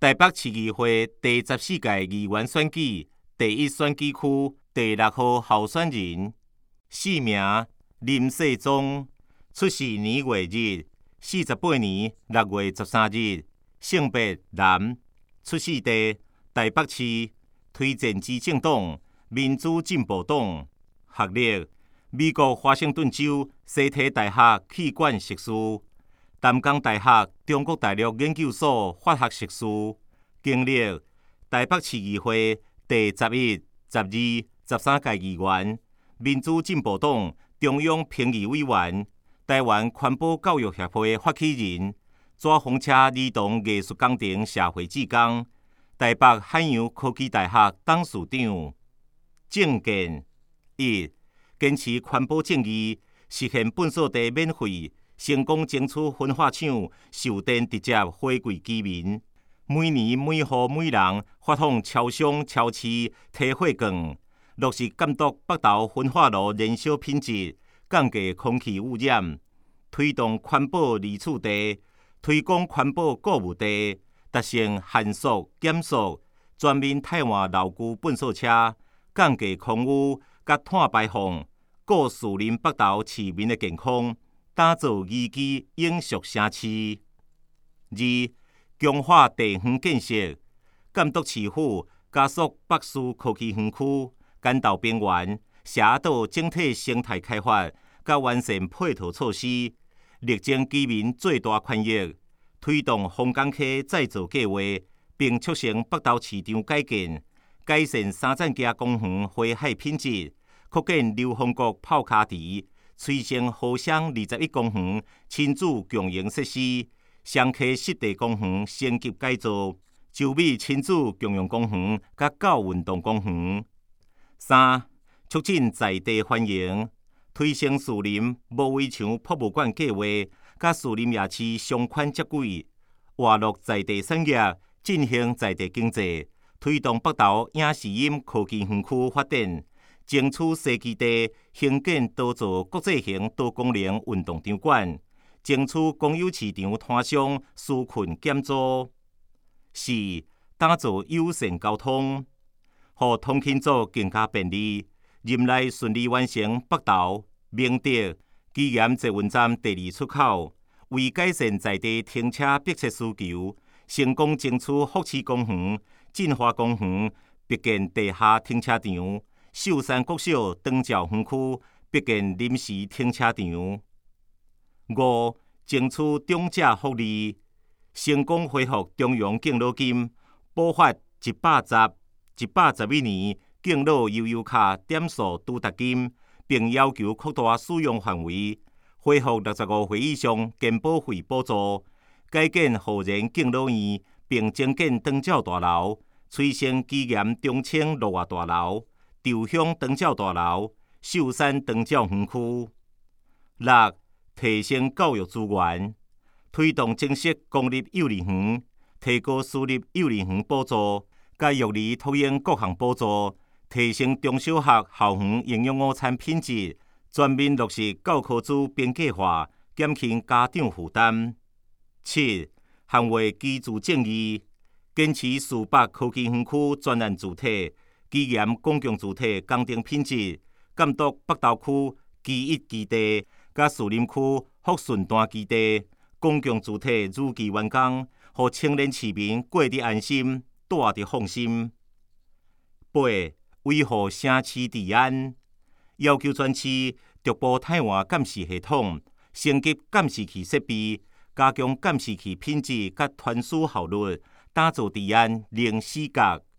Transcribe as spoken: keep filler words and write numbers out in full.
台北市议会第十四届议员选举第一选举区第六号候选人，姓名林世忠，出世年月日四十八年六月十三日，性别男，出世地台北市，推荐之政党民主进步党，学历美国华盛顿州西体大学气管硕士。淡江大学中国大陆研究所法学硕士，经历台北市议会第十一、十二、十三届议员，民主进步党中央评议委员，台湾环保教育协会发起人，纸风车儿童艺术工程社会志工，台北海洋科技大学董事长。政见一、坚持环保正义，实现粪扫地免费。成功争取焚化厂售电直接回馈居民，每年每户每人发放超商超市提货券，落实监督北投焚化炉燃烧品质，降低空气污染，推动环保二处地，推广环保购物地，达成限速减速，全面汰换老旧粪扫车，降低空污甲碳排放，顾树林北投市民的健康。打造宜居永续城市。二、强化地园建设，监督市府加速北市科技园区、干道边缘、社岛整体生态开发，甲完善配套措施，力争居民最大权益，推动风港溪再造计划，并促成北投市场改建，改善三站峡公园花海品质，扩建流风国泡脚池。催生河湘二十一公园亲子共营设施，双溪湿地公园升级改造，洲美亲子共用公园甲教运动公园。三、促进在地欢迎，推升树林无围墙博物馆计划，甲树林夜市相款接轨，活络在地产业，振兴在地经济，推动北投影视音科技园区发展。争取西基地兴建多座国际型多功能运动场馆，争取公有市场摊商纾困减租。四、打造友善交通，让通勤族更加便利，任内顺利完成北投、明德、基岩捷运站第二出口，为改善在地停车迫切需求，成功争取福市公园、进华公园别建地下停车场。秀山国小长照园区必建临时停车场。五、争取长者福利，成功恢复中央敬老金，补发一百十、一百十一年敬老悠游卡点数拄达金，并要求扩大使用范围，恢复六十五岁以上健保费补助，改建护人敬老院，并增建长照大楼，催生基岩中青乐活大楼。稻香长照大楼、秀山长照园区。六、提升教育资源，推动正式公立幼儿园，提高私立幼儿园补助，甲育儿托婴各项补助，提升中小学校园营养午餐品质，全面落实教科书编辑化，减轻家长负担。七、捍卫居住正义，坚持苏北科技园区专案主体。基严公共主体工程品质，监督北投区基一基地、甲树林区福顺段基地公共主体如期完工，让青年市民过得安心、住得放心。八、维护城市治安，要求全市逐步汰换监视系统，升级监视器设备，加强监视器品质甲传输效率，打造治安零死角。